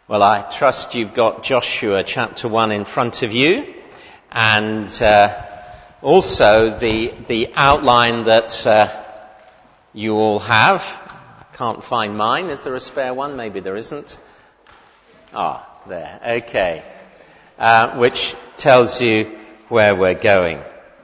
Well, I trust you've got Joshua chapter 1 in front of you, and also the outline that you all have. I can't find mine. Is there a spare one? Maybe there isn't. There. Okay. Which tells you where we're going.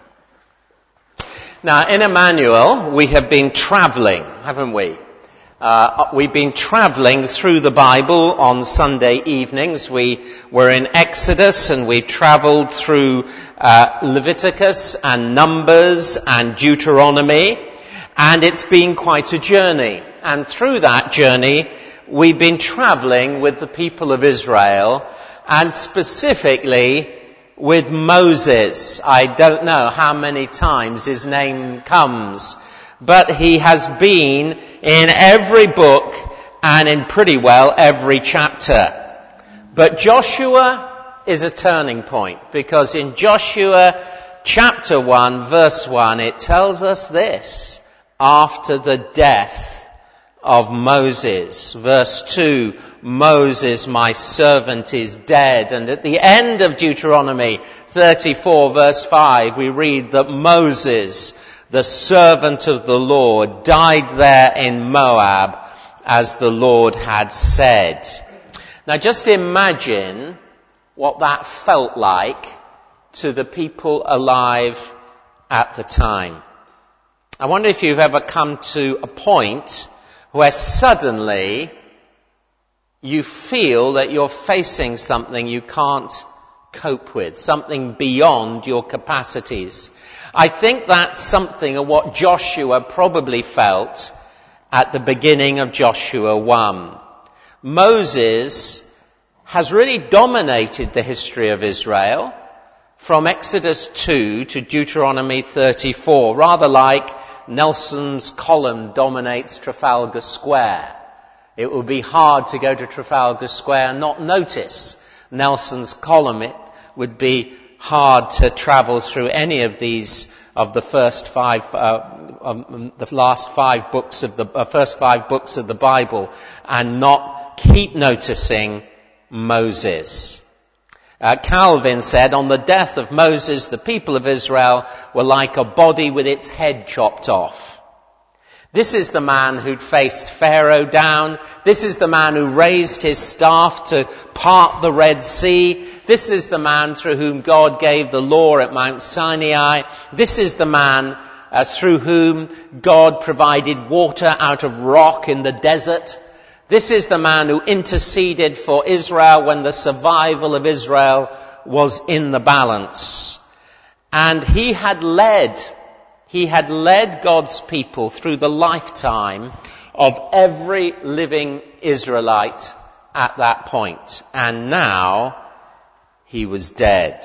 Now, in Emmanuel, we have been travelling, haven't we? We've been travelling through the Bible on Sunday evenings. We were in Exodus and we travelled through Leviticus and Numbers and Deuteronomy, and it's been quite a journey. And through that journey, we've been travelling with the people of Israel, and specifically with Moses. I don't know how many times his name comes, but he has been in every book and in pretty well every chapter. But Joshua is a turning point, because in Joshua chapter 1 verse 1 it tells us this: after the death of Moses. Verse 2, Moses my servant is dead. And at the end of Deuteronomy 34 verse 5 we read that Moses, the servant of the Lord, died there in Moab as the Lord had said. Now just imagine what that felt like to the people alive at the time. I wonder if you've ever come to a point where suddenly you feel that you're facing something you can't cope with, something beyond your capacities. I think that's something of what Joshua probably felt at the beginning of Joshua 1. Moses has really dominated the history of Israel from Exodus 2 to Deuteronomy 34, rather like Nelson's column dominates Trafalgar Square. It would be hard to go to Trafalgar Square and not notice Nelson's column. It would be hard to travel through any of these of the first five books of the Bible and not keep noticing Moses. Calvin said, on the death of Moses, the people of Israel were like a body with its head chopped off. This is the man who'd faced Pharaoh down. This is the man who raised his staff to part the Red Sea. This is the man through whom God gave the law at Mount Sinai. This is the man through whom God provided water out of rock in the desert. This is the man who interceded for Israel when the survival of Israel was in the balance. And he had led God's people through the lifetime of every living Israelite at that point. And now he was dead.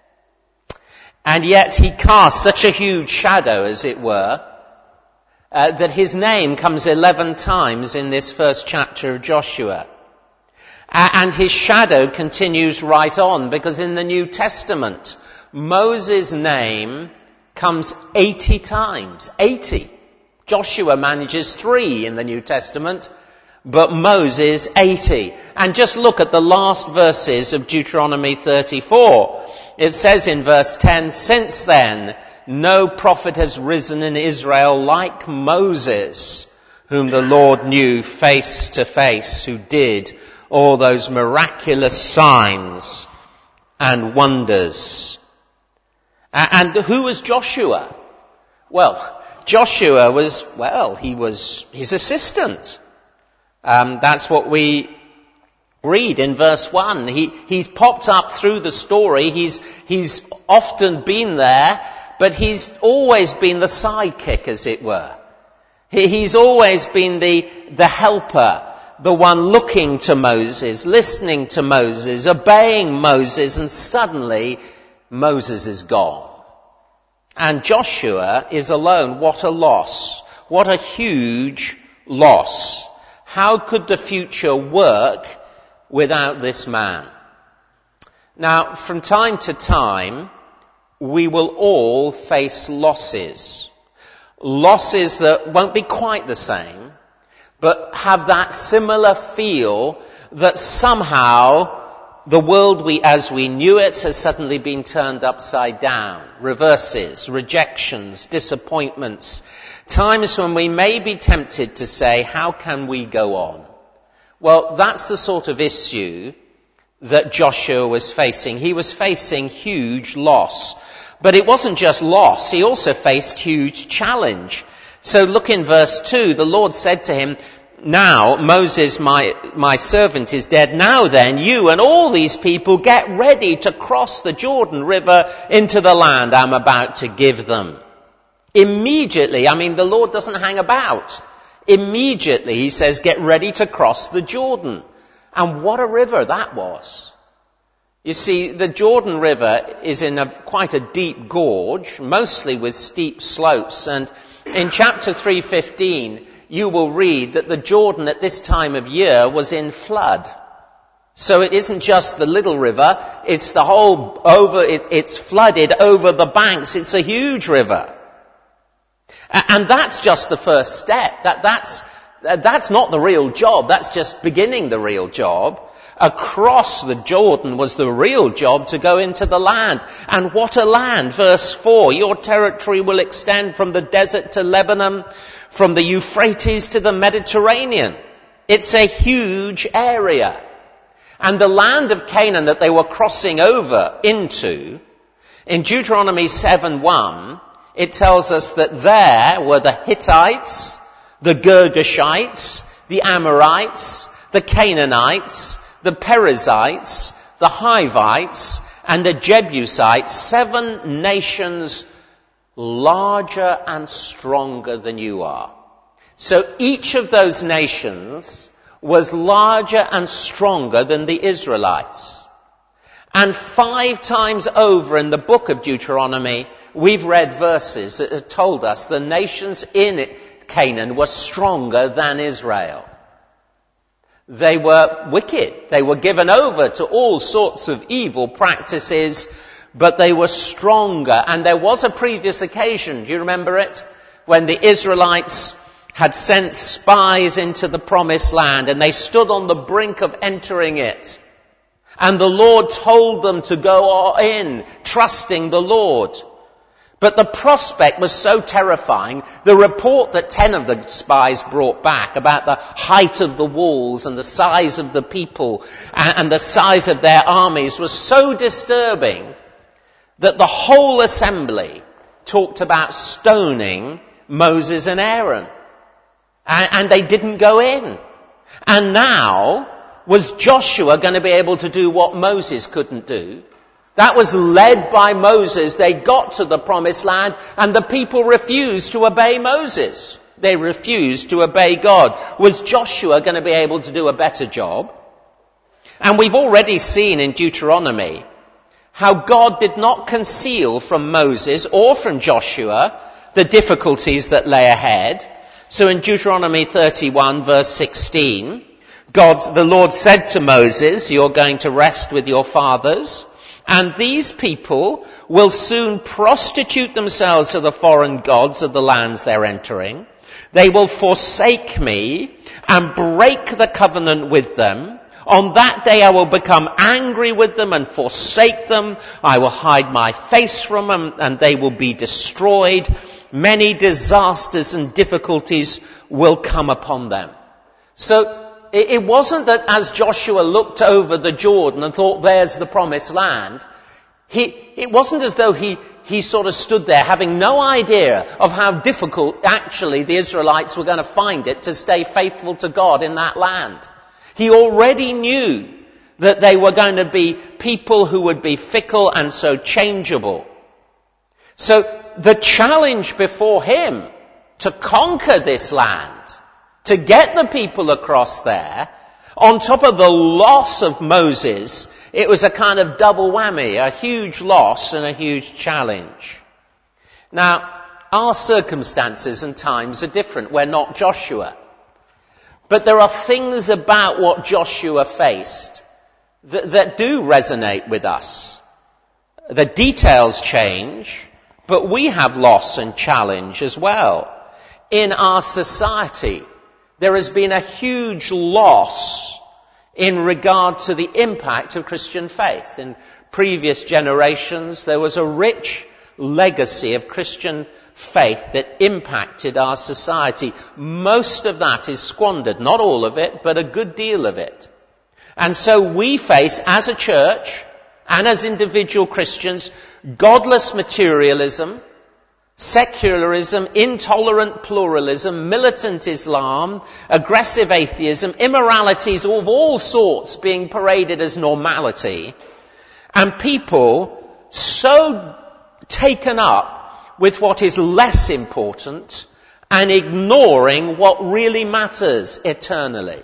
And yet he cast such a huge shadow, as it were, that his name comes 11 times in this first chapter of Joshua. And his shadow continues right on, because in the New Testament, Moses' name comes 80 times. 80. Joshua manages 3 in the New Testament, but Moses 80. And just look at the last verses of Deuteronomy 34. It says in verse 10, since then, no prophet has risen in Israel like Moses, whom the Lord knew face to face, who did all those miraculous signs and wonders. And who was Joshua? Well, Joshua was his assistant. That's what we read in verse 1. He's popped up through the story. He's often been there, but he's always been the sidekick, as it were. He's always been the helper, the one looking to Moses, listening to Moses, obeying Moses, and suddenly Moses is gone. And Joshua is alone. What a loss. What a huge loss. How could the future work without this man? Now, from time to time, we will all face losses. Losses that won't be quite the same, but have that similar feel that somehow the world as we knew it has suddenly been turned upside down. Reverses, rejections, disappointments. Times when we may be tempted to say, how can we go on? Well, that's the sort of issue that Joshua was facing. He was facing huge loss. But it wasn't just loss, he also faced huge challenge. So look in verse 2, the Lord said to him, now Moses, my servant, is dead. Now then, you and all these people get ready to cross the Jordan River into the land I'm about to give them. Immediately, the Lord doesn't hang about. Immediately, he says, get ready to cross the Jordan. And what a river that was. You see, the Jordan River is in quite a deep gorge, mostly with steep slopes. And in chapter 3:15, you will read that the Jordan at this time of year was in flood. So it isn't just the little river, it's the whole it's flooded over the banks. It's a huge river. And that's just the first step. That's not the real job. That's just beginning the real job. Across the Jordan was the real job to go into the land. And what a land! Verse 4, your territory will extend from the desert to Lebanon, from the Euphrates to the Mediterranean. It's a huge area. And the land of Canaan that they were crossing over into, in Deuteronomy 7:1, it tells us that there were the Hittites, the Girgashites, the Amorites, the Canaanites, the Perizzites, the Hivites, and the Jebusites, 7 nations larger and stronger than you are. So each of those nations was larger and stronger than the Israelites. And 5 times over in the book of Deuteronomy, we've read verses that have told us the nations in Canaan were stronger than Israel. They were wicked. They were given over to all sorts of evil practices, but they were stronger. And there was a previous occasion, do you remember it? When the Israelites had sent spies into the promised land and they stood on the brink of entering it. And the Lord told them to go in, trusting the Lord. But the prospect was so terrifying, the report that 10 of the spies brought back about the height of the walls and the size of the people and the size of their armies was so disturbing that the whole assembly talked about stoning Moses and Aaron. And they didn't go in. And now, was Joshua going to be able to do what Moses couldn't do? That was led by Moses. They got to the promised land and the people refused to obey Moses. They refused to obey God. Was Joshua going to be able to do a better job? And we've already seen in Deuteronomy how God did not conceal from Moses or from Joshua the difficulties that lay ahead. So in Deuteronomy 31 verse 16, the Lord said to Moses, you're going to rest with your fathers. And these people will soon prostitute themselves to the foreign gods of the lands they're entering. They will forsake me and break the covenant with them. On that day I will become angry with them and forsake them. I will hide my face from them and they will be destroyed. Many disasters and difficulties will come upon them. So it wasn't that as Joshua looked over the Jordan and thought, there's the promised land. It wasn't as though he sort of stood there having no idea of how difficult actually the Israelites were going to find it to stay faithful to God in that land. He already knew that they were going to be people who would be fickle and so changeable. So the challenge before him to conquer this land, to get the people across there, on top of the loss of Moses, it was a kind of double whammy, a huge loss and a huge challenge. Now, our circumstances and times are different. We're not Joshua. But there are things about what Joshua faced that do resonate with us. The details change, but we have loss and challenge as well. In our society, there has been a huge loss in regard to the impact of Christian faith. In previous generations, there was a rich legacy of Christian faith that impacted our society. Most of that is squandered, not all of it, but a good deal of it. And so we face, as a church and as individual Christians, godless materialism, secularism, intolerant pluralism, militant Islam, aggressive atheism, immoralities of all sorts being paraded as normality, and people so taken up with what is less important and ignoring what really matters eternally.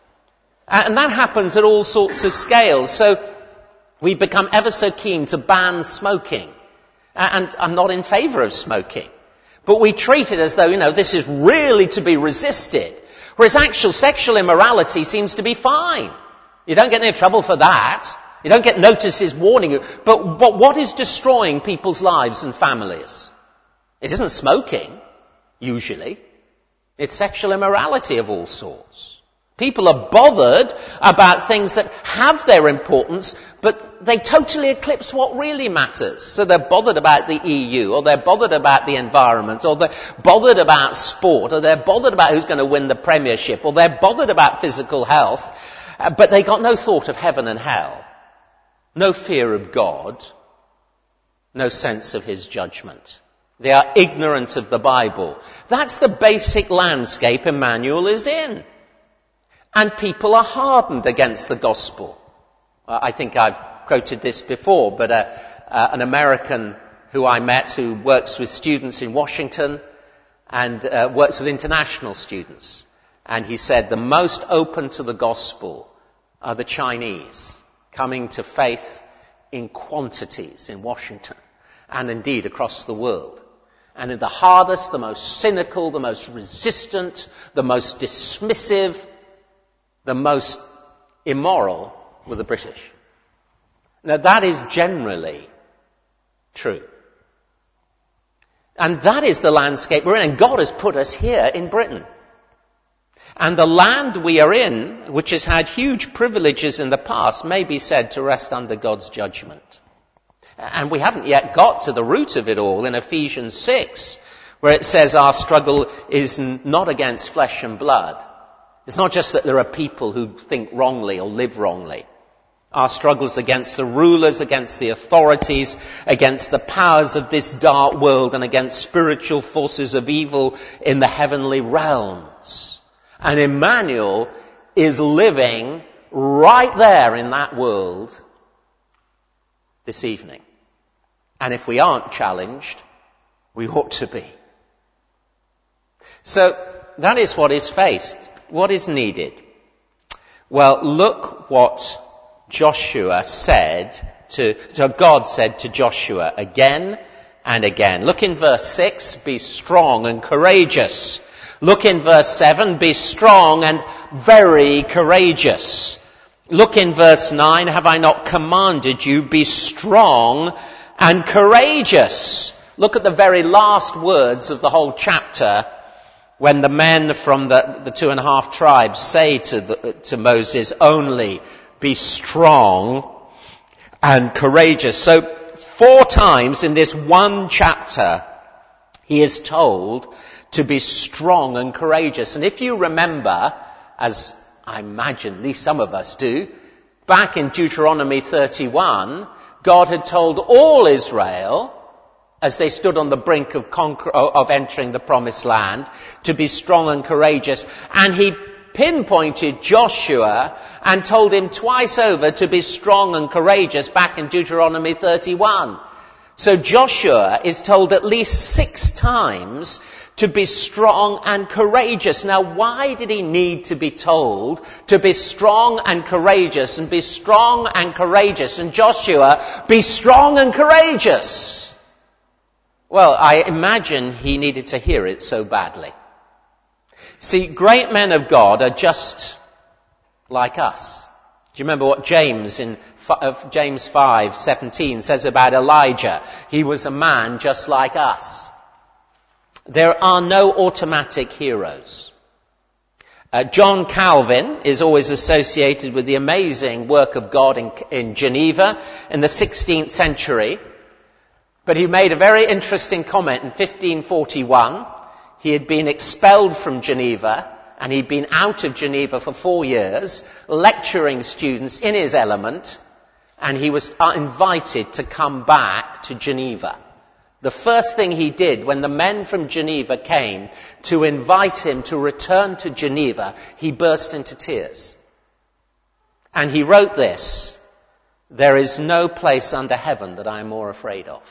And that happens at all sorts of scales. So we become ever so keen to ban smoking. And I'm not in favour of smoking. But we treat it as though, this is really to be resisted. Whereas actual sexual immorality seems to be fine. You don't get any trouble for that. You don't get notices warning you. But what is destroying people's lives and families? It isn't smoking, usually. It's sexual immorality of all sorts. People are bothered about things that have their importance, but they totally eclipse what really matters. So they're bothered about the EU, or they're bothered about the environment, or they're bothered about sport, or they're bothered about who's going to win the premiership, or they're bothered about physical health, but they got no thought of heaven and hell, no fear of God, no sense of his judgment. They are ignorant of the Bible. That's the basic landscape Emmanuel is in. And people are hardened against the gospel. I think I've quoted this before, but an American who I met who works with students in Washington and works with international students. And he said the most open to the gospel are the Chinese, coming to faith in quantities in Washington and indeed across the world. And in the hardest, the most cynical, the most resistant, the most dismissive, the most immoral were the British. Now that is generally true. And that is the landscape we're in. And God has put us here in Britain. And the land we are in, which has had huge privileges in the past, may be said to rest under God's judgment. And we haven't yet got to the root of it all in Ephesians 6, where it says our struggle is not against flesh and blood. It's not just that there are people who think wrongly or live wrongly. Our struggle is against the rulers, against the authorities, against the powers of this dark world, and against spiritual forces of evil in the heavenly realms. And Emmanuel is living right there in that world this evening. And if we aren't challenged, we ought to be. So that is what is faced. What is needed? Well, look what Joshua said God said to Joshua again and again. Look in verse 6, be strong and courageous. Look in verse 7, be strong and very courageous. Look in verse 9, have I not commanded you, be strong and courageous. Look at the very last words of the whole chapter, when the men from the 2.5 tribes say to Moses, only be strong and courageous. So 4 times in this one chapter, he is told to be strong and courageous. And if you remember, as I imagine at least some of us do, back in Deuteronomy 31, God had told all Israel, as they stood on the brink of entering the promised land, to be strong and courageous. And he pinpointed Joshua and told him twice over to be strong and courageous back in Deuteronomy 31. So Joshua is told at least 6 times to be strong and courageous. Now, why did he need to be told to be strong and courageous and be strong and courageous? And Joshua, be strong and courageous. Well, I imagine he needed to hear it so badly. See, great men of God are just like us. Do you remember what James in James 5:17 says about Elijah? He was a man just like us. There are no automatic heroes. John Calvin is always associated with the amazing work of God in Geneva in the 16th century. But he made a very interesting comment in 1541. He had been expelled from Geneva, and he'd been out of Geneva for 4 years, lecturing students in his element, and he was invited to come back to Geneva. The first thing he did when the men from Geneva came to invite him to return to Geneva, he burst into tears. And he wrote this: "There is no place under heaven that I am more afraid of."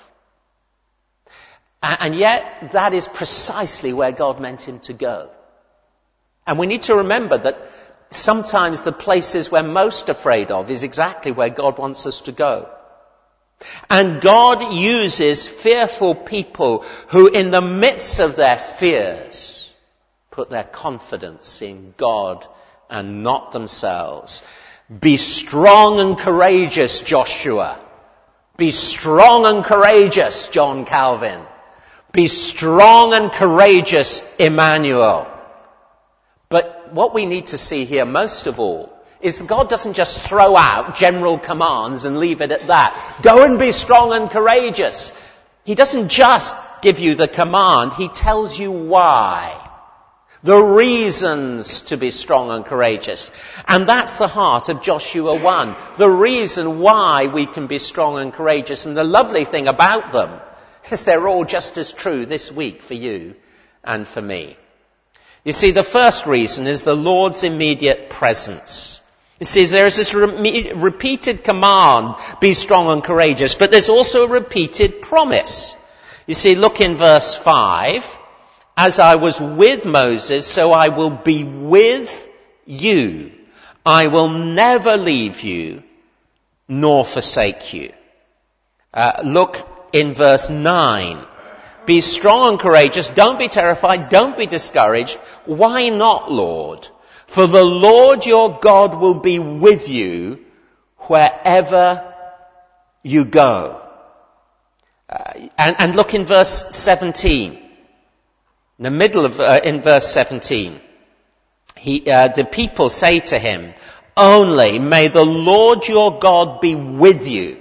And yet, that is precisely where God meant him to go. And we need to remember that sometimes the places we're most afraid of is exactly where God wants us to go. And God uses fearful people who, in the midst of their fears, put their confidence in God and not themselves. Be strong and courageous, Joshua. Be strong and courageous, John Calvin. Be strong and courageous, Emmanuel. But what we need to see here most of all is that God doesn't just throw out general commands and leave it at that. Go and be strong and courageous. He doesn't just give you the command, he tells you why. The reasons to be strong and courageous. And that's the heart of Joshua 1. The reason why we can be strong and courageous. And the lovely thing about them is they're all just as true this week for you and for me. You see, the first reason is the Lord's immediate presence. You see, there is this repeated command, be strong and courageous, but there's also a repeated promise. You see, look in verse 5. As I was with Moses, so I will be with you. I will never leave you nor forsake you. Look in verse 9. Be strong and courageous. Don't be terrified. Don't be discouraged. Why not, Lord? For the Lord your God will be with you wherever you go. And look in verse 17. In the middle of, in verse 17, the people say to him, only may the Lord your God be with you,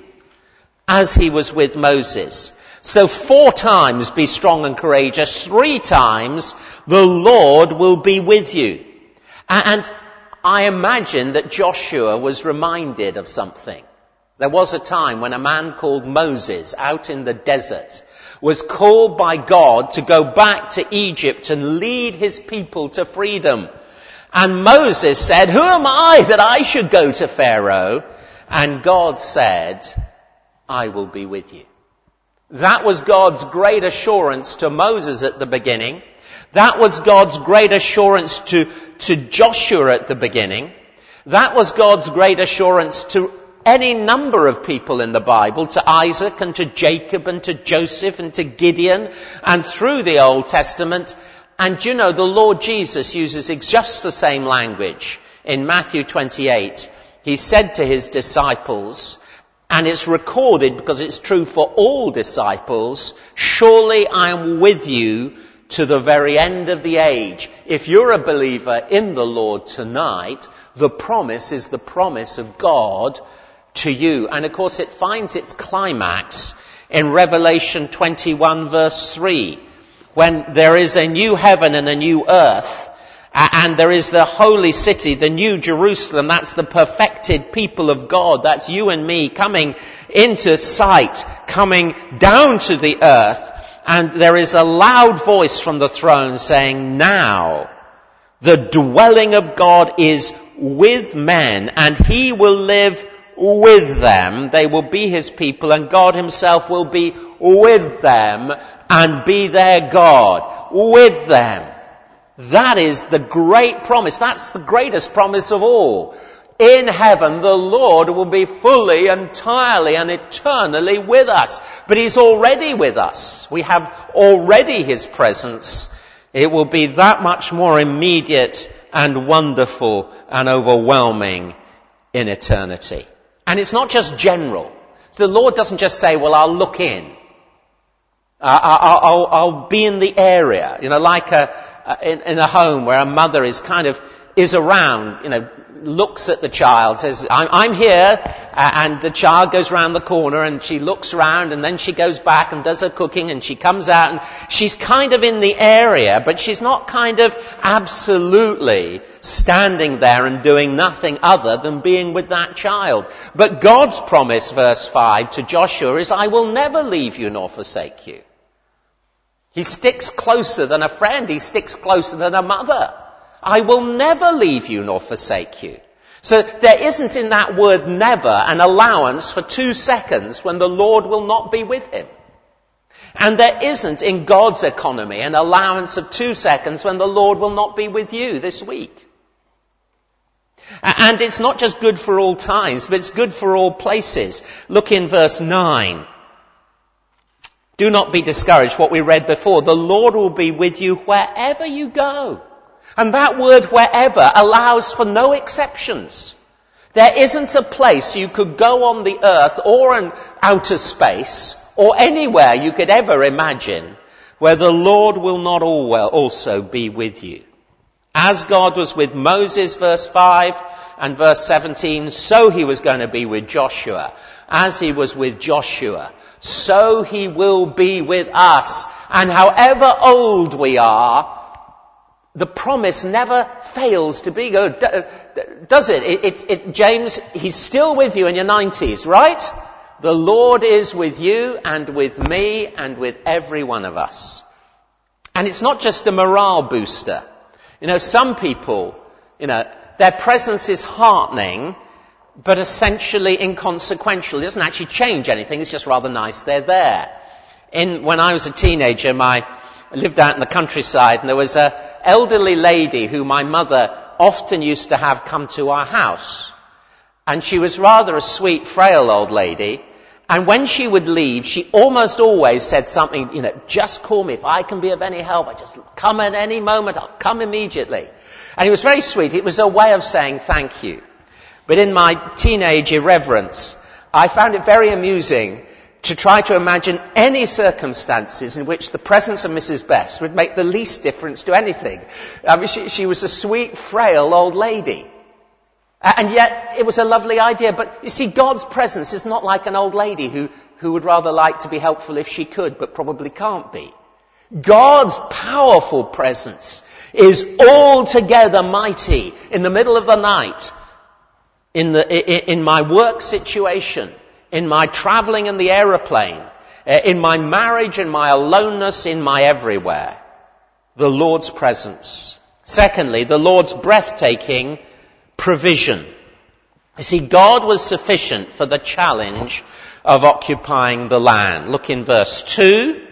as he was with Moses. So 4 times be strong and courageous, 3 times the Lord will be with you. And I imagine that Joshua was reminded of something. There was a time when a man called Moses out in the desert was called by God to go back to Egypt and lead his people to freedom. And Moses said, who am I that I should go to Pharaoh? And God said, I will be with you. That was God's great assurance to Moses at the beginning. That was God's great assurance to Joshua at the beginning. That was God's great assurance to any number of people in the Bible, to Isaac and to Jacob and to Joseph and to Gideon and through the Old Testament. And you know, the Lord Jesus uses just the same language. In Matthew 28, he said to his disciples, and it's recorded because it's true for all disciples, surely I am with you to the very end of the age. If you're a believer in the Lord tonight, the promise is the promise of God to you. And of course it finds its climax in Revelation 21 verse 3, when there is a new heaven and a new earth, and there is the holy city, the new Jerusalem. That's the perfected people of God. That's you and me coming into sight, coming down to the earth. And there is a loud voice from the throne saying, now the dwelling of God is with men, and he will live with them. They will be his people, and God himself will be with them and be their God. With them. That is the great promise. That's the greatest promise of all. In heaven, the Lord will be fully, entirely, and eternally with us. But he's already with us. We have already his presence. It will be that much more immediate and wonderful and overwhelming in eternity. And it's not just general. So the Lord doesn't just say, well, I'll look in. I'll be in the area. You know, like in a home where a mother is kind of is around, looks at the child, says, I'm here, and the child goes round the corner and she looks around and then she goes back and does her cooking and she comes out and she's kind of in the area, but she's not kind of absolutely standing there and doing nothing other than being with that child. But God's promise, verse 5, to Joshua is, I will never leave you nor forsake you. He sticks closer than a friend. He sticks closer than a mother. I will never leave you nor forsake you. So there isn't in that word never an allowance for 2 seconds when the Lord will not be with him. And there isn't in God's economy an allowance of 2 seconds when the Lord will not be with you this week. And it's not just good for all times, but it's good for all places. Look in verse 9. Do not be discouraged, what we read before. The Lord will be with you wherever you go. And that word wherever allows for no exceptions. There isn't a place you could go on the earth or in outer space or anywhere you could ever imagine where the Lord will not also be with you. As God was with Moses, verse 5 and verse 17, so he was going to be with Joshua. As he was with Joshua, so he will be with us. And however old we are, the promise never fails to be good, does it? James, he's still with you in your 90s, right? The Lord is with you and with me and with every one of us. And it's not just a morale booster. Some people, their presence is heartening, but essentially inconsequential. It doesn't actually change anything. It's just rather nice they're there. When I was a teenager, I lived out in the countryside, and there was an elderly lady who my mother often used to have come to our house. And she was rather a sweet, frail old lady. And when she would leave, she almost always said something, just call me if I can be of any help. I just come at any moment. I'll come immediately. And it was very sweet. It was a way of saying thank you. But in my teenage irreverence, I found it very amusing to try to imagine any circumstances in which the presence of Mrs. Best would make the least difference to anything. She was a sweet, frail old lady. And yet, it was a lovely idea. But you see, God's presence is not like an old lady who would rather like to be helpful if she could, but probably can't be. God's powerful presence is altogether mighty in the middle of the night, in my work situation, in my travelling in the aeroplane, in my marriage, in my aloneness, in my everywhere. The Lord's presence. Secondly, the Lord's breathtaking provision. You see, God was sufficient for the challenge of occupying the land. Look in verse 2.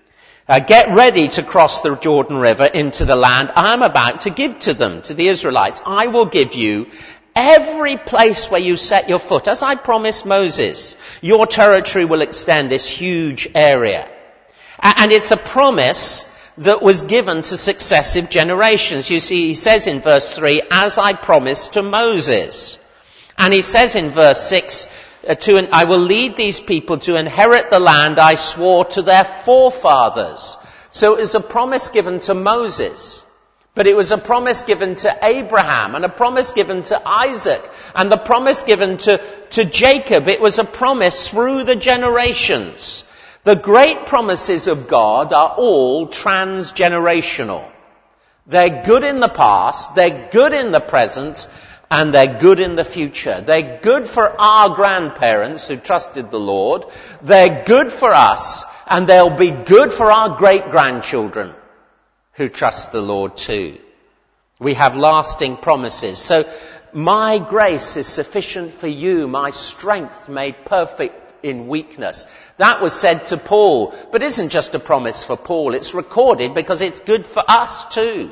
Get ready to cross the Jordan River into the land I am about to give to them, to the Israelites. I will give you every place where you set your foot, as I promised Moses. Your territory will extend this huge area. And it's a promise that was given to successive generations. You see, he says in verse 3, as I promised to Moses. And he says in verse 6, I will lead these people to inherit the land I swore to their forefathers. So it was a promise given to Moses. But it was a promise given to Abraham, and a promise given to Isaac, and the promise given to Jacob. It was a promise through the generations. The great promises of God are all transgenerational. They're good in the past, they're good in the present, and they're good in the future. They're good for our grandparents who trusted the Lord. They're good for us, and they'll be good for our great-grandchildren who trust the Lord too. We have lasting promises. So, my grace is sufficient for you, my strength made perfect in weakness. That was said to Paul, but isn't just a promise for Paul. It's recorded because it's good for us too.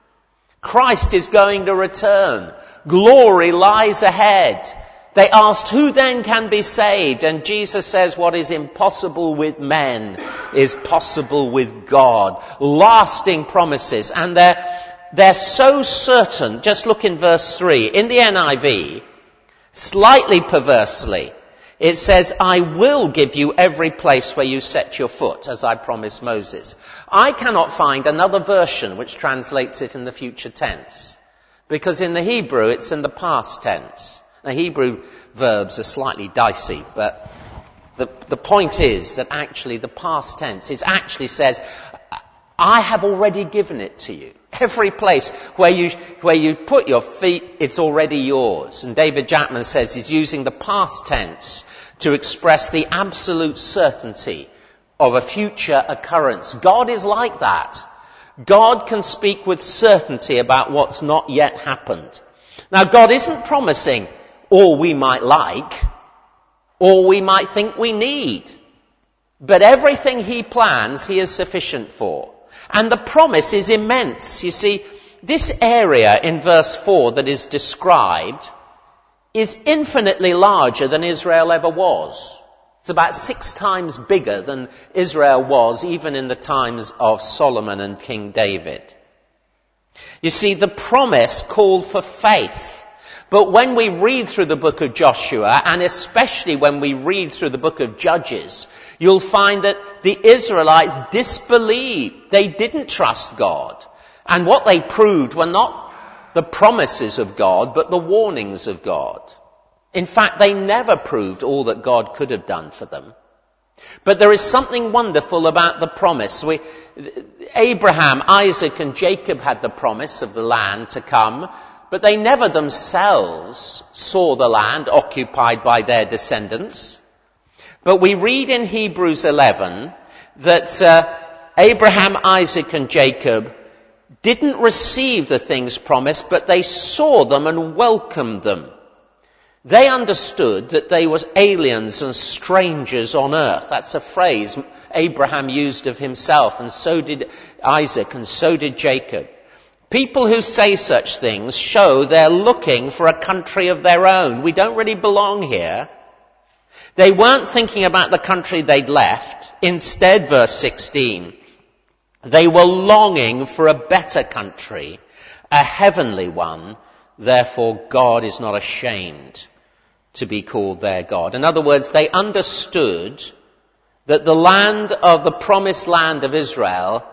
Christ is going to return. Glory lies ahead. They asked, who then can be saved? And Jesus says, what is impossible with men is possible with God. Lasting promises. And they're so certain. Just look in verse 3. In the NIV, slightly perversely, it says, I will give you every place where you set your foot, as I promised Moses. I cannot find another version which translates it in the future tense. Because in the Hebrew, it's in the past tense. Now, Hebrew verbs are slightly dicey, but the point is that actually the past tense, it actually says, I have already given it to you. Every place where you put your feet, it's already yours. And David Jackman says he's using the past tense to express the absolute certainty of a future occurrence. God is like that. God can speak with certainty about what's not yet happened. Now, God isn't promising all we might like, all we might think we need. But everything he plans, he is sufficient for. And the promise is immense. You see, this area in verse 4 that is described is infinitely larger than Israel ever was. It's about 6 times bigger than Israel was even in the times of Solomon and King David. You see, the promise called for faith. But when we read through the book of Joshua, and especially when we read through the book of Judges, you'll find that the Israelites disbelieved. They didn't trust God. And what they proved were not the promises of God, but the warnings of God. In fact, they never proved all that God could have done for them. But there is something wonderful about the promise. Abraham, Isaac, and Jacob had the promise of the land to come, but they never themselves saw the land occupied by their descendants. But we read in Hebrews 11 that Abraham, Isaac, and Jacob didn't receive the things promised, but they saw them and welcomed them. They understood that they was aliens and strangers on earth. That's a phrase Abraham used of himself, and so did Isaac, and so did Jacob. People who say such things show they're looking for a country of their own. We don't really belong here. They weren't thinking about the country they'd left. Instead, verse 16, they were longing for a better country, a heavenly one. Therefore, God is not ashamed to be called their God. In other words, they understood that the land of the promised land of Israel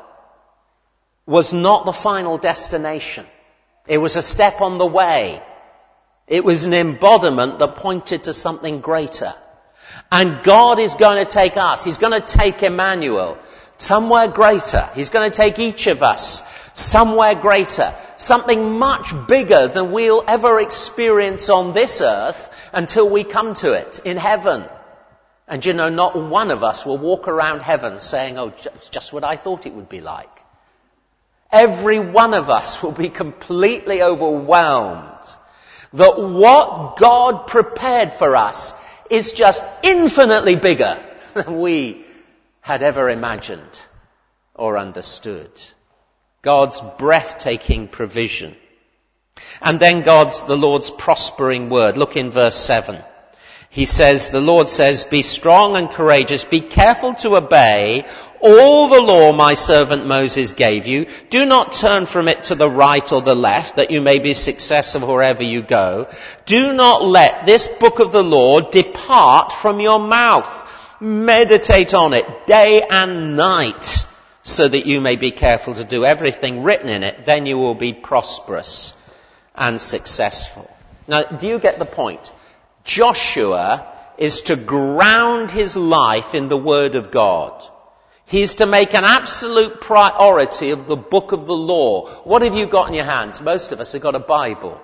was not the final destination. It was a step on the way. It was an embodiment that pointed to something greater. And God is going to take us, He's going to take Emmanuel somewhere greater. He's going to take each of us somewhere greater. Something much bigger than we'll ever experience on this earth until we come to it in heaven. And you know, not one of us will walk around heaven saying, oh, it's just what I thought it would be like. Every one of us will be completely overwhelmed that what God prepared for us is just infinitely bigger than we had ever imagined or understood. God's breathtaking provision. And then the Lord's prospering word. Look in verse 7. The Lord says, be strong and courageous, be careful to obey all the law my servant Moses gave you. Do not turn from it to the right or the left, that you may be successful wherever you go. Do not let this book of the law depart from your mouth. Meditate on it day and night, so that you may be careful to do everything written in it. Then you will be prosperous and successful. Now, do you get the point? Joshua is to ground his life in the Word of God. He's to make an absolute priority of the book of the law. What have you got in your hands? Most of us have got a Bible.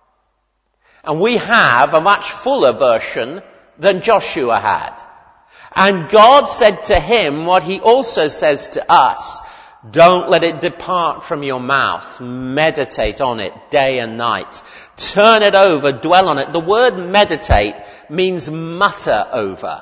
And we have a much fuller version than Joshua had. And God said to him what He also says to us. Don't let it depart from your mouth. Meditate on it day and night. Turn it over, dwell on it. The word meditate means mutter over.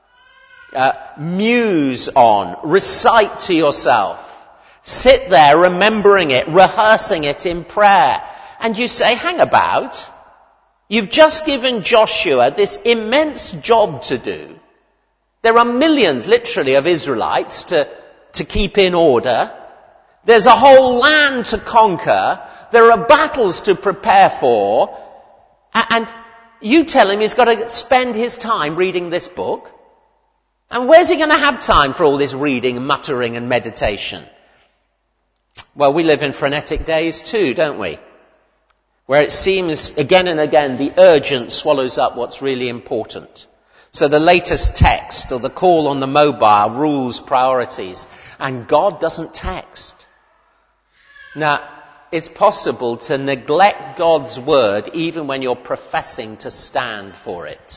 Muse on, recite to yourself. Sit there remembering it, rehearsing it in prayer. And you say, hang about. You've just given Joshua this immense job to do. There are millions, literally, of Israelites to keep in order. There's a whole land to conquer. There are battles to prepare for. And you tell him he's got to spend his time reading this book. And where's he going to have time for all this reading, muttering and meditation? Well, we live in frenetic days too, don't we? where it seems again and again the urgent swallows up what's really important. So the latest text or the call on the mobile rules priorities, and God doesn't text. Now, it's possible to neglect God's word even when you're professing to stand for it.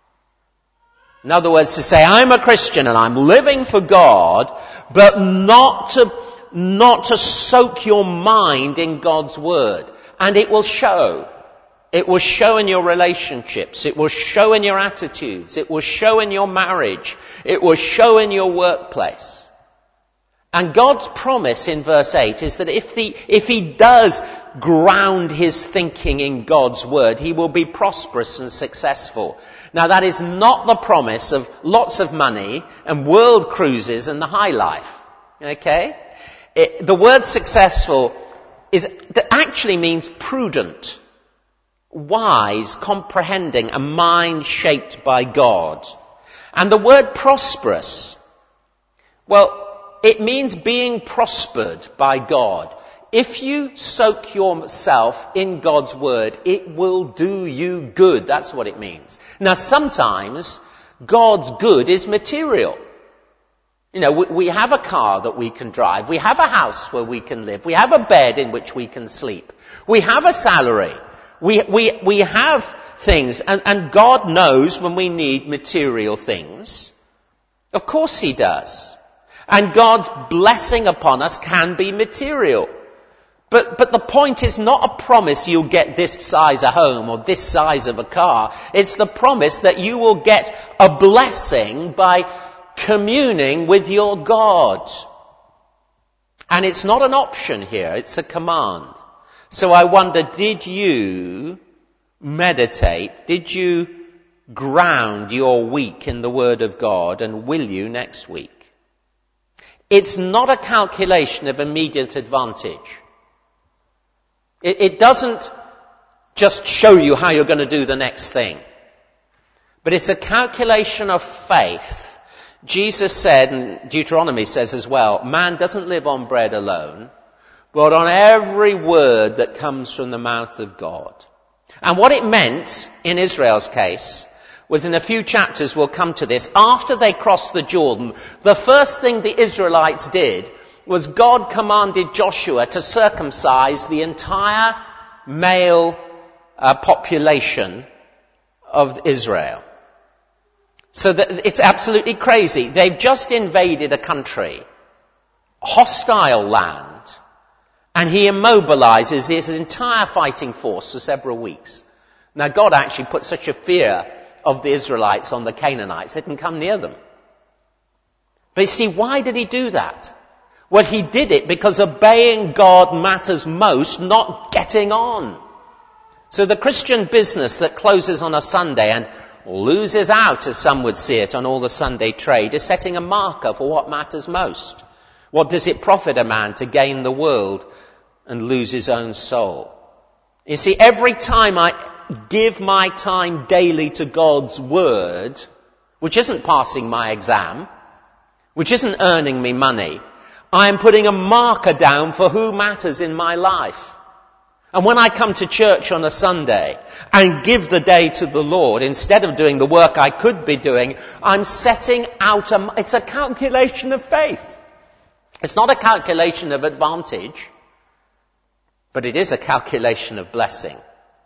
In other words, to say, I'm a Christian and I'm living for God, but not to soak your mind in God's word. And it will show. It will show in your relationships. It will show in your attitudes. It will show in your marriage. It will show in your workplace. And God's promise in verse 8 is that if he does ground his thinking in God's word, he will be prosperous and successful. Now that is not the promise of lots of money and world cruises and the high life. Okay? The word successful that actually means prudent, wise, comprehending, a mind shaped by God. And the word prosperous, well, it means being prospered by God. If you soak yourself in God's word, it will do you good. That's what it means. Now, sometimes God's good is material. You know, we have a car that we can drive. We have a house where we can live. We have a bed in which we can sleep. We have a salary. We have things. And God knows when we need material things. Of course he does. And God's blessing upon us can be material. But the point is not a promise you'll get this size of home or this size of a car. It's the promise that you will get a blessing by communing with your God. And it's not an option here, it's a command. So I wonder, did you meditate? Did you ground your week in the Word of God, and will you next week? It's not a calculation of immediate advantage. It doesn't just show you how you're going to do the next thing. But it's a calculation of faith. Jesus said, and Deuteronomy says as well, man doesn't live on bread alone, but on every word that comes from the mouth of God. And what it meant, in Israel's case, was in a few chapters we'll come to this, after they crossed the Jordan, the first thing the Israelites did was God commanded Joshua to circumcise the entire male population of Israel. So that it's absolutely crazy. They've just invaded a country, hostile land, and he immobilizes his entire fighting force for several weeks. Now God actually put such a fear of the Israelites on the Canaanites, they didn't come near them. But you see, why did he do that? Well, he did it because obeying God matters most, not getting on. So the Christian business that closes on a Sunday and loses out, as some would see it, on all the Sunday trade is setting a marker for what matters most. What does it profit a man to gain the world and lose his own soul? You see, every time I give my time daily to God's word, which isn't passing my exam, which isn't earning me money, I am putting a marker down for who matters in my life. And when I come to church on a Sunday and give the day to the Lord, instead of doing the work I could be doing, I'm setting out it's a calculation of faith. It's not a calculation of advantage, but it is a calculation of blessing.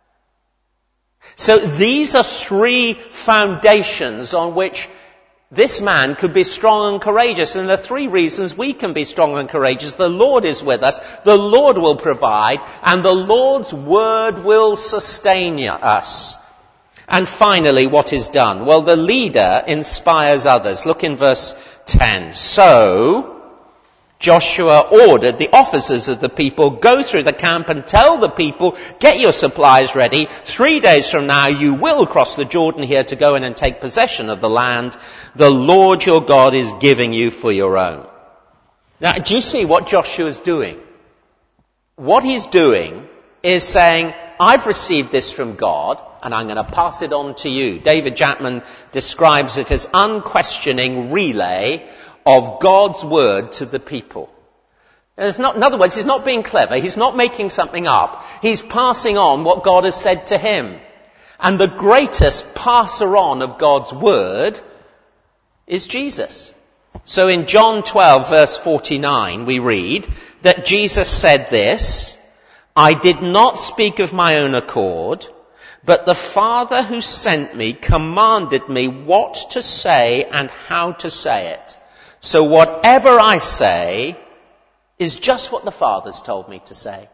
So these are three foundations on which this man could be strong and courageous. And there are three reasons we can be strong and courageous. The Lord is with us, the Lord will provide, and the Lord's word will sustain us. And finally, what is done? Well, the leader inspires others. Look in verse 10. So Joshua ordered the officers of the people, go through the camp and tell the people, get your supplies ready. 3 days from now you will cross the Jordan here to go in and take possession of the land the Lord your God is giving you for your own. Now, do you see what Joshua is doing? What he's doing is saying, I've received this from God and I'm going to pass it on to you. David Chapman describes it as unquestioning relay of God's word to the people. In other words, he's not being clever. He's not making something up. He's passing on what God has said to him. And the greatest passer on of God's word is Jesus. So in John 12 verse 49 we read that Jesus said this, "I did not speak of my own accord, but the Father who sent me commanded me what to say and how to say it. So whatever I say is just what the Father's told me to say."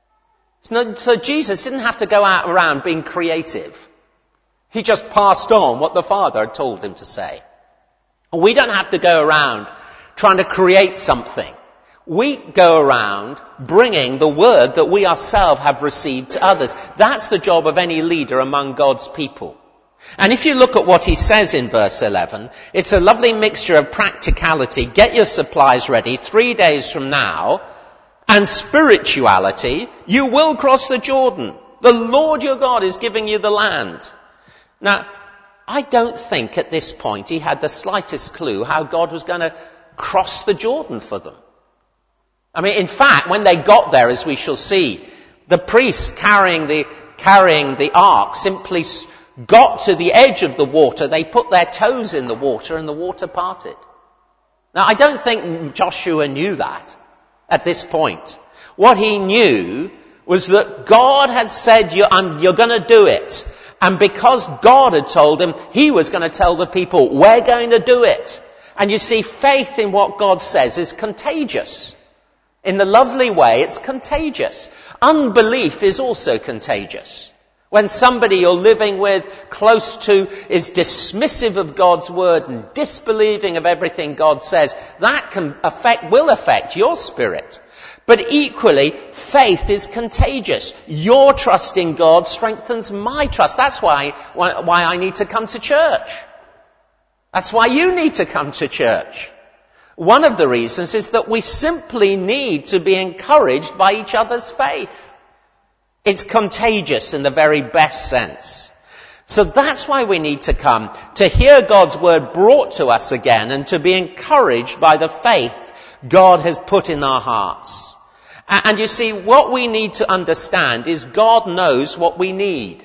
So Jesus didn't have to go out around being creative. He just passed on what the Father had told him to say. We don't have to go around trying to create something. We go around bringing the word that we ourselves have received to others. That's the job of any leader among God's people. And if you look at what he says in verse 11, it's a lovely mixture of practicality, get your supplies ready 3 days from now, and spirituality, you will cross the Jordan. The Lord your God is giving you the land. Now, I don't think at this point he had the slightest clue how God was going to cross the Jordan for them. I mean, in fact, when they got there, as we shall see, the priests carrying the ark simply got to the edge of the water. They put their toes in the water and the water parted. Now, I don't think Joshua knew that at this point. What he knew was that God had said, you're going to do it. And because God had told him, he was going to tell the people, we're going to do it. And you see, faith in what God says is contagious. In the lovely way, it's contagious. Unbelief is also contagious. When somebody you're living with, close to, is dismissive of God's word and disbelieving of everything God says, that will affect your spirit. But equally, faith is contagious. Your trust in God strengthens my trust. That's why I need to come to church. That's why you need to come to church. One of the reasons is that we simply need to be encouraged by each other's faith. It's contagious in the very best sense. So that's why we need to come, to hear God's word brought to us again and to be encouraged by the faith God has put in our hearts. And you see, what we need to understand is God knows what we need.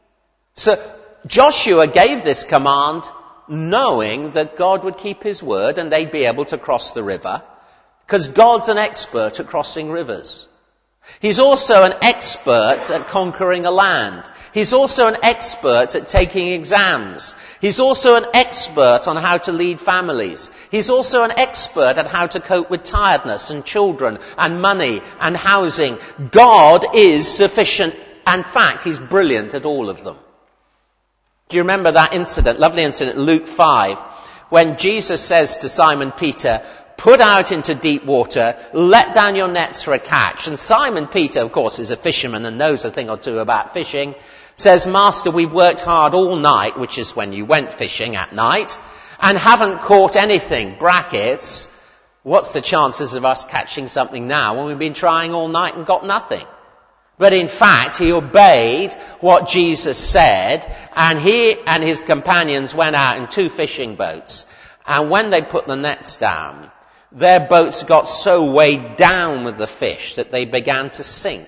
So Joshua gave this command knowing that God would keep his word and they'd be able to cross the river, because God's an expert at crossing rivers. He's also an expert at conquering a land. He's also an expert at taking exams. He's also an expert on how to lead families. He's also an expert at how to cope with tiredness and children and money and housing. God is sufficient. In fact, he's brilliant at all of them. Do you remember that incident, lovely incident, Luke 5, when Jesus says to Simon Peter, put out into deep water, let down your nets for a catch. And Simon Peter, of course, is a fisherman and knows a thing or two about fishing, says, Master, we've worked hard all night, which is when you went fishing at night, and haven't caught anything, brackets. What's the chances of us catching something now when we've been trying all night and got nothing? But in fact, he obeyed what Jesus said, and he and his companions went out in 2 fishing boats. And when they put the nets down, their boats got so weighed down with the fish that they began to sink.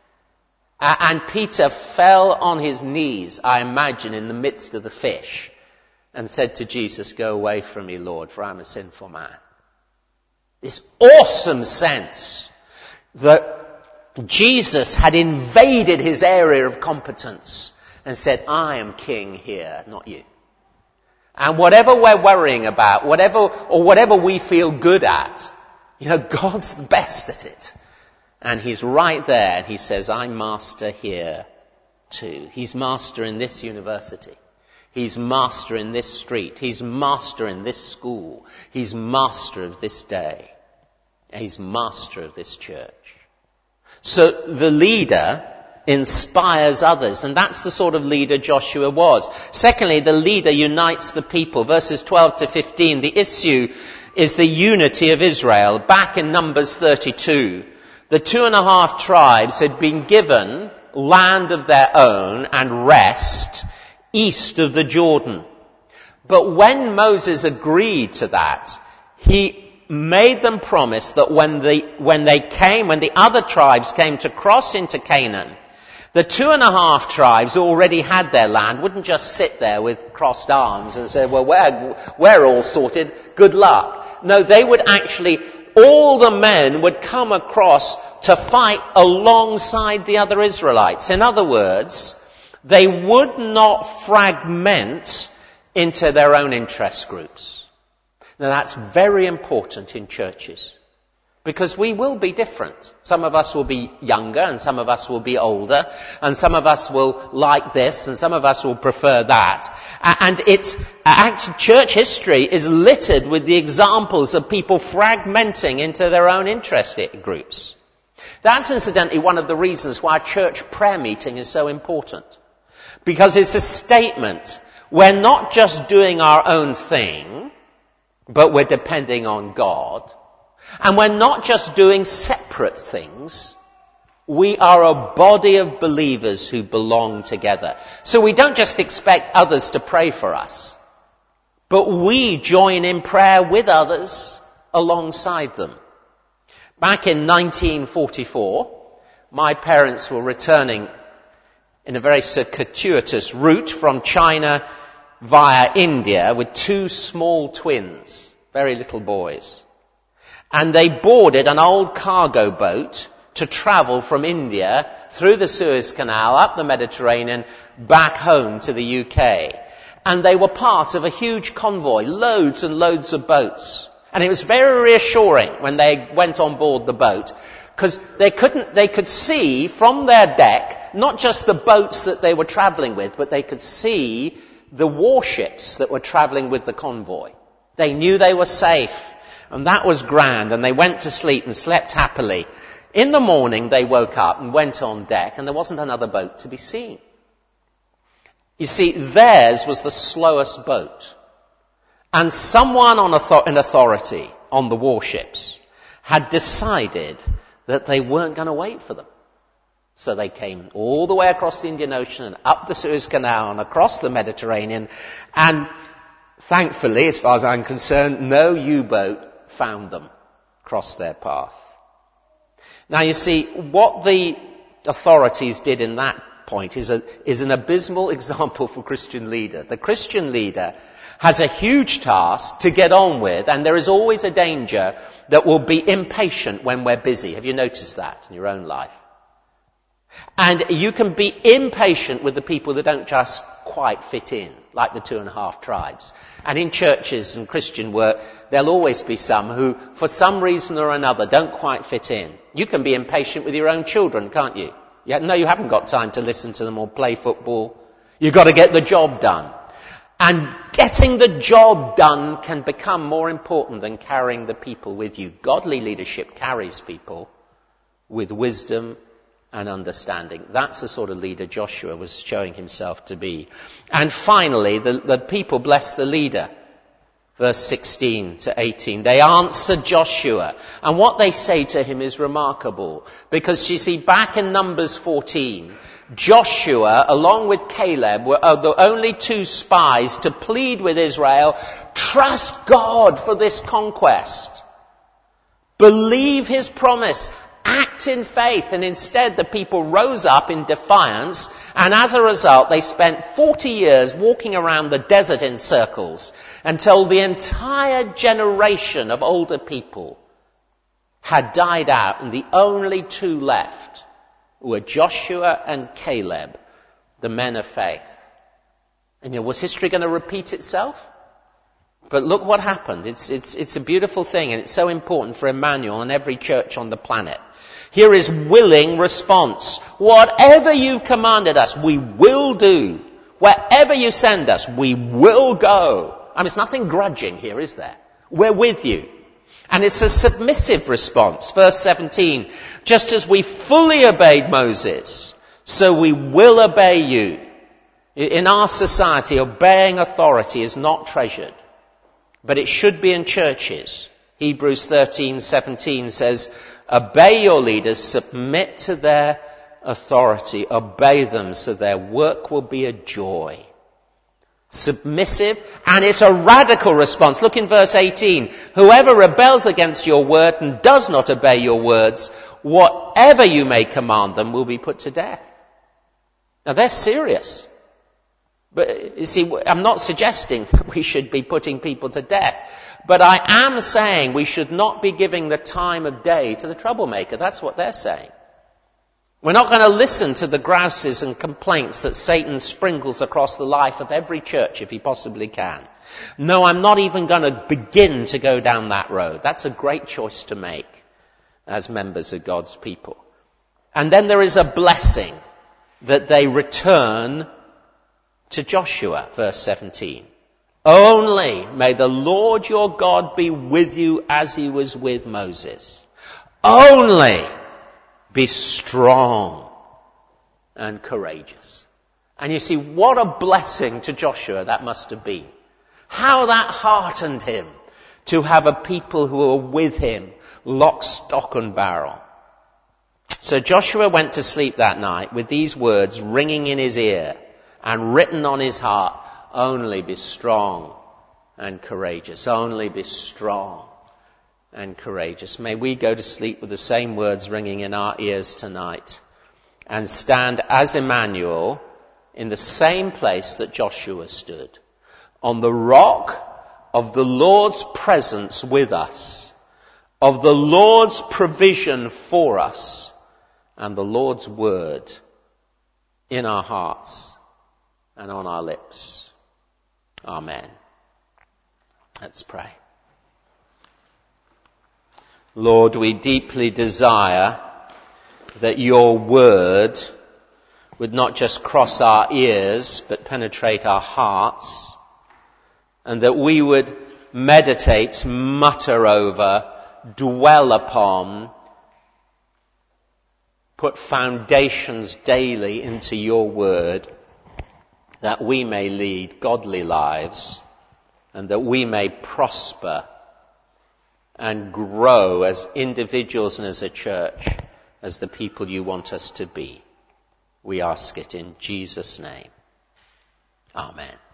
And Peter fell on his knees, I imagine, in the midst of the fish, and said to Jesus, go away from me, Lord, for I'm a sinful man. This awesome sense that Jesus had invaded his area of competence and said, I am king here, not you. And whatever we're worrying about, whatever we feel good at, God's the best at it. And he's right there and he says, I'm master here too. He's master in this university. He's master in this street. He's master in this school. He's master of this day. He's master of this church. So the leader inspires others, and that's the sort of leader Joshua was. Secondly, the leader unites the people. Verses 12 to 15, the issue is the unity of Israel. Back in Numbers 32, the 2.5 tribes had been given land of their own and rest east of the Jordan. But when Moses agreed to that, he made them promise that when the other tribes came to cross into Canaan, the 2.5 tribes already had their land, wouldn't just sit there with crossed arms and say, well, we're all sorted, good luck. No, they would actually, all the men would come across to fight alongside the other Israelites. In other words, they would not fragment into their own interest groups. Now that's very important in churches, because we will be different. Some of us will be younger, and some of us will be older, and some of us will like this, and some of us will prefer that. And church history is littered with the examples of people fragmenting into their own interest groups. That's incidentally one of the reasons why church prayer meeting is so important. Because it's a statement. We're not just doing our own thing, but we're depending on God. And we're not just doing separate things. We are a body of believers who belong together. So we don't just expect others to pray for us, but we join in prayer with others alongside them. Back in 1944, my parents were returning in a very circuitous route from China via India with 2 small twins, very little boys. And they boarded an old cargo boat to travel from India through the Suez Canal, up the Mediterranean, back home to the UK. And they were part of a huge convoy, loads and loads of boats. And it was very reassuring when they went on board the boat, because they could see from their deck not just the boats that they were travelling with, but they could see the warships that were travelling with the convoy. They knew they were safe, and that was grand, and they went to sleep and slept happily. In the morning they woke up and went on deck, and there wasn't another boat to be seen. You see, theirs was the slowest boat. And someone in authority on the warships had decided that they weren't going to wait for them. So they came all the way across the Indian Ocean and up the Suez Canal and across the Mediterranean. And thankfully, as far as I'm concerned, no U-boat found them, crossed their path. Now you see, what the authorities did in that point is an abysmal example for Christian leader. The Christian leader has a huge task to get on with, and there is always a danger that we'll be impatient when we're busy. Have you noticed that in your own life? And you can be impatient with the people that don't just quite fit in, like the 2.5 tribes. And in churches and Christian work, there'll always be some who, for some reason or another, don't quite fit in. You can be impatient with your own children, can't you? No, you haven't got time to listen to them or play football. You've got to get the job done. And getting the job done can become more important than carrying the people with you. Godly leadership carries people with wisdom and understanding. That's the sort of leader Joshua was showing himself to be. And finally, the people blessed the leader. Verse 16 to 18. They answered Joshua. And what they say to him is remarkable. Because you see, back in Numbers 14, Joshua, along with Caleb, were the only 2 spies to plead with Israel, trust God for this conquest. Believe his promise. Act in faith. And instead the people rose up in defiance, and as a result they spent 40 years walking around the desert in circles until the entire generation of older people had died out, and the only 2 left were Joshua and Caleb, the men of faith. And was history going to repeat itself? But look what happened. It's a beautiful thing, and it's so important for Emmanuel and every church on the planet. Here is willing response. Whatever you've commanded us, we will do. Wherever you send us, we will go. I mean, it's nothing grudging here, is there? We're with you. And it's a submissive response. Verse 17, just as we fully obeyed Moses, so we will obey you. In our society, obeying authority is not treasured, but it should be in churches. Hebrews 13:17 says, obey your leaders, submit to their authority, obey them so their work will be a joy. submissive, and it's a radical response. Look in verse 18. Whoever rebels against your word and does not obey your words, whatever you may command them will be put to death. Now they're serious. But you see, I'm not suggesting that we should be putting people to death. But I am saying we should not be giving the time of day to the troublemaker. That's what they're saying. We're not going to listen to the grouses and complaints that Satan sprinkles across the life of every church if he possibly can. No, I'm not even going to begin to go down that road. That's a great choice to make as members of God's people. And then there is a blessing that they return to Joshua, verse 17. Only may the Lord your God be with you as he was with Moses. Only be strong and courageous. And you see, what a blessing to Joshua that must have been. How that heartened him to have a people who were with him, lock, stock and barrel. So Joshua went to sleep that night with these words ringing in his ear and written on his heart, only be strong and courageous. Only be strong and courageous. May we go to sleep with the same words ringing in our ears tonight and stand as Emmanuel in the same place that Joshua stood, on the rock of the Lord's presence with us, of the Lord's provision for us, and the Lord's word in our hearts and on our lips. Amen. Let's pray. Lord, we deeply desire that your word would not just cross our ears, but penetrate our hearts, and that we would meditate, mutter over, dwell upon, put foundations daily into your word, that we may lead godly lives, and that we may prosper and grow as individuals and as a church, as the people you want us to be. We ask it in Jesus' name. Amen.